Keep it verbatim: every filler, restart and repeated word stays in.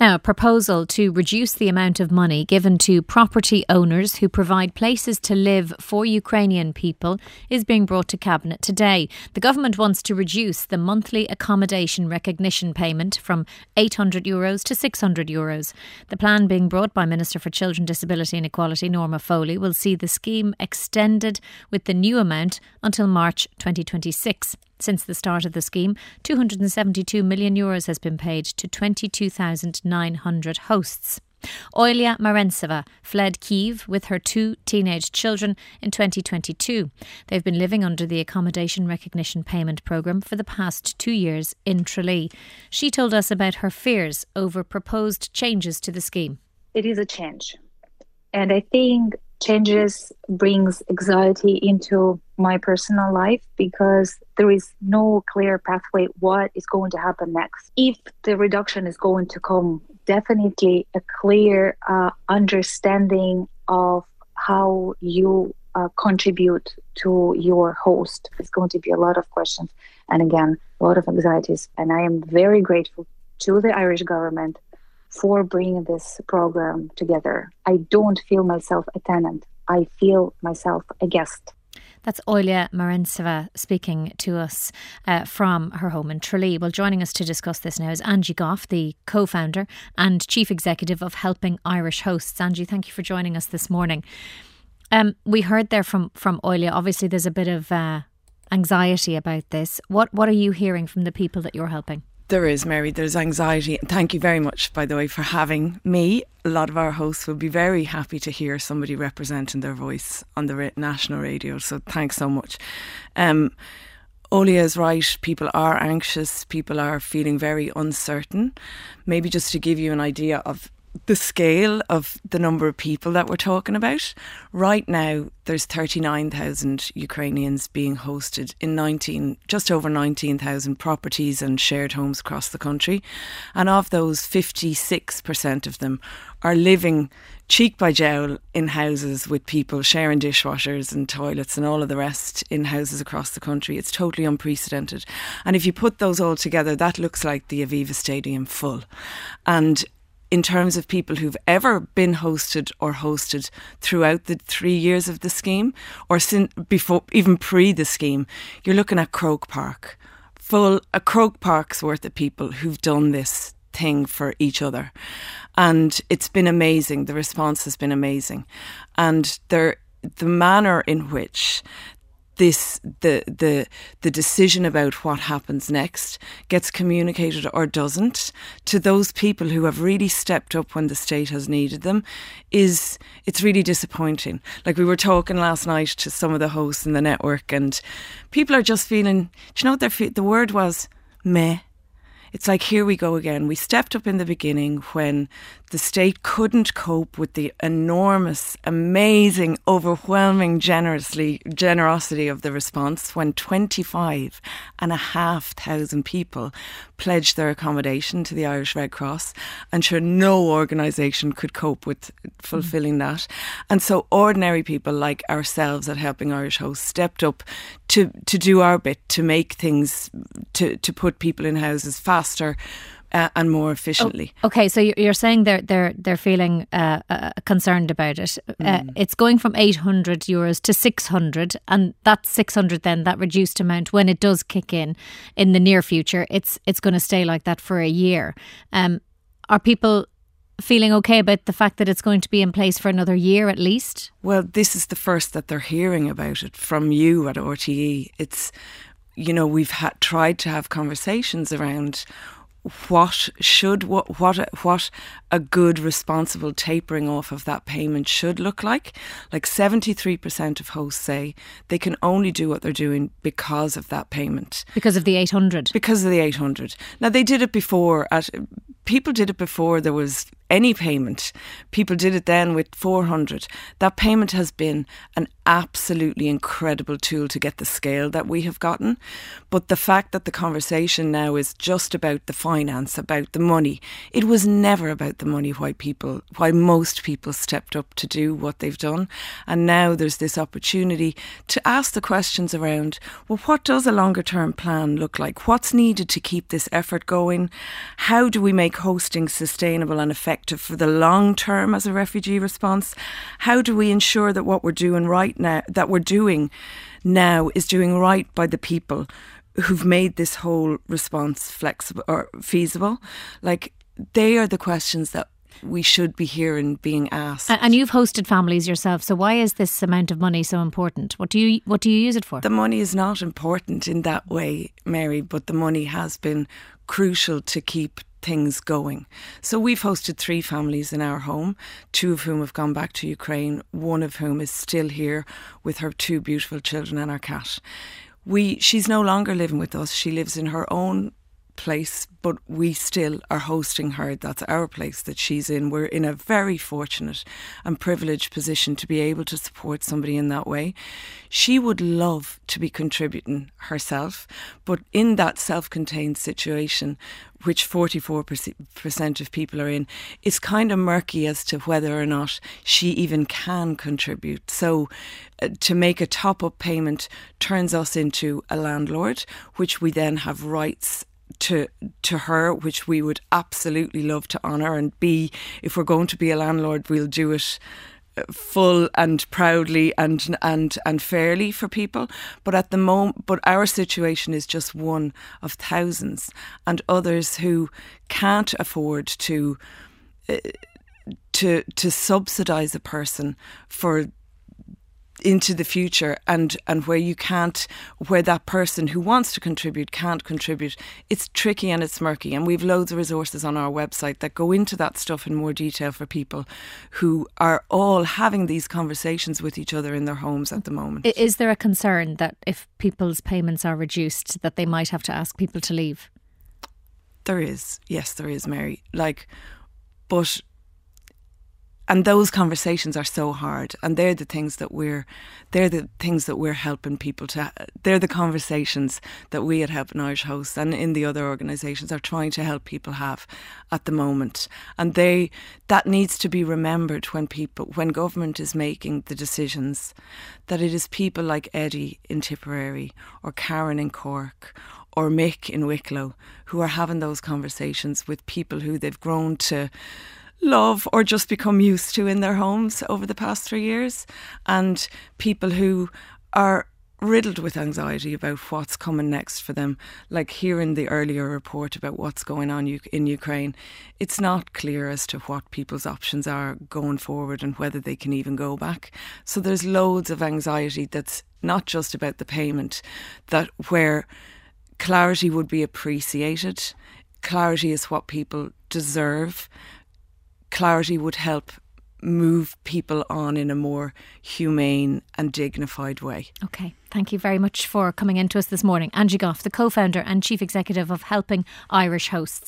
Now, a proposal to reduce the amount of money given to property owners who provide places to live for Ukrainian people is being brought to Cabinet today. The government wants to reduce the monthly accommodation recognition payment from eight hundred euros to six hundred euros. The plan being brought by Minister for Children, Disability and Equality, Norma Foley, will see the scheme extended with the new amount until March twenty twenty-six. Since the start of the scheme, two hundred seventy-two million euros has been paid to twenty-two thousand nine hundred hosts. Oilia Marentseva fled Kyiv with her two teenage children in twenty twenty-two. They've been living under the Accommodation Recognition Payment programme for the past two years in Tralee. She told us about her fears over proposed changes to the scheme. It is a change. And I think changes brings anxiety into my personal life because there is no clear pathway what is going to happen next. If the reduction is going to come, definitely a clear uh, understanding of how you uh, contribute to your host. It's going to be a lot of questions and again, a lot of anxieties. And I am very grateful to the Irish government for bringing this program together. I don't feel myself a tenant. I feel myself a guest. That's Oilia Marentseva speaking to us uh, from her home in Tralee. Well, joining us to discuss this now is Angie Goff, the co-founder and chief executive of Helping Irish Hosts. Angie, thank you for joining us this morning. Um, we heard there from, from Oilia, obviously there's a bit of uh, anxiety about this. What What are you hearing from the people that you're helping? There is, Mary. There's anxiety. Thank you very much, by the way, for having me. A lot of our hosts will be very happy to hear somebody representing their voice on the ra- national radio. So thanks so much. Um, Olia is right. People are anxious. People are feeling very uncertain. Maybe just to give you an idea of the scale of the number of people that we're talking about. Right now, there's thirty-nine thousand Ukrainians being hosted in nineteen, just over nineteen thousand properties and shared homes across the country. And of those, fifty-six percent of them are living cheek by jowl in houses with people sharing dishwashers and toilets and all of the rest in houses across the country. It's totally unprecedented. And if you put those all together, that looks like the Aviva Stadium full. And in terms of people who've ever been hosted or hosted throughout the three years of the scheme or sin, before, even pre the scheme, you're looking at Croke Park. Full, a Croke Park's worth of people who've done this thing for each other. And it's been amazing. The response has been amazing. And there, the manner in which this the the the decision about what happens next gets communicated or doesn't to those people who have really stepped up when the state has needed them is it's really disappointing. Like we were talking last night to some of the hosts in the network, and people are just feeling, do you know what their fe- the word was? Meh. It's like, here we go again. We stepped up in the beginning when the state couldn't cope with the enormous, amazing, overwhelming generously generosity of the response, when twenty-five and a half thousand people pledged their accommodation to the Irish Red Cross. And sure, no organisation could cope with fulfilling mm. that. And so ordinary people like ourselves at Helping Irish Hosts stepped up to, to do our bit, to make things, to, to put people in houses faster uh, and more efficiently. Oh, okay, so you're saying they're they're they're feeling uh, uh, concerned about it. Mm. Uh, it's going from eight hundred euros to six hundred, and that six hundred then, that reduced amount, when it does kick in in the near future, it's it's going to stay like that for a year. Um, are people feeling okay about the fact that it's going to be in place for another year at least? Well, this is the first that they're hearing about it from you at R T E. It's, you know, we've had tried to have conversations around what should what what what a good responsible tapering off of that payment should look like. Like seventy-three percent of hosts say they can only do what they're doing because of that payment, because of the eight hundred because of the eight hundred. Now, they did it before at people did it before there was any payment. People did it then with four hundred. That payment has been an absolutely incredible tool to get the scale that we have gotten. But the fact that the conversation now is just about the finance, about the money, it was never about the money why people, why most people stepped up to do what they've done. And now there's this opportunity to ask the questions around, well, what does a longer term plan look like? What's needed to keep this effort going? How do we make hosting sustainable and effective for the long term as a refugee response? How do we ensure that what we're doing right now, that we're doing now is doing right by the people who've made this whole response flexible or feasible? Like, they are the questions that we should be hearing being asked. And you've hosted families yourself, so why is this amount of money so important? What do you what do you use it for? The money is not important in that way, Mary, but the money has been crucial to keep things going. So we've hosted three families in our home, two of whom have gone back to Ukraine, one of whom is still here with her two beautiful children and our cat. We she's no longer living with us. She lives in her own place, but we still are hosting her. That's our place that she's in. We're in a very fortunate and privileged position to be able to support somebody in that way. She would love to be contributing herself, but in that self-contained situation, which forty-four percent of people are in, it's kind of murky as to whether or not she even can contribute. So uh, to make a top-up payment turns us into a landlord, which we then have rights to to her, which we would absolutely love to honour and be. If we're going to be a landlord, we'll do it full and proudly and and and fairly for people. But at the moment, but our situation is just one of thousands, and others who can't afford to uh, to to subsidise a person for into the future, and and where you can't, where that person who wants to contribute can't contribute. It's tricky and it's murky, and we've loads of resources on our website that go into that stuff in more detail for people who are all having these conversations with each other in their homes at the moment. Is there a concern that if people's payments are reduced that they might have to ask people to leave? There is, yes there is, Mary. Like, but And those conversations are so hard, and they're the things that we're, they're the things that we're helping people to. They're the conversations that we at Helping Irish Hosts and in the other organisations are trying to help people have at the moment. And they that needs to be remembered when people, when government is making the decisions, that it is people like Eddie in Tipperary or Karen in Cork or Mick in Wicklow who are having those conversations with people who they've grown to love or just become used to in their homes over the past three years, and people who are riddled with anxiety about what's coming next for them. Like hearing the earlier report about what's going on in Ukraine, it's not clear as to what people's options are going forward and whether they can even go back. So there's loads of anxiety that's not just about the payment, that where clarity would be appreciated. Clarity is what people deserve. Clarity would help move people on in a more humane and dignified way. OK, thank you very much for coming in to us this morning. Angie Goff, the co-founder and chief executive of Helping Irish Hosts.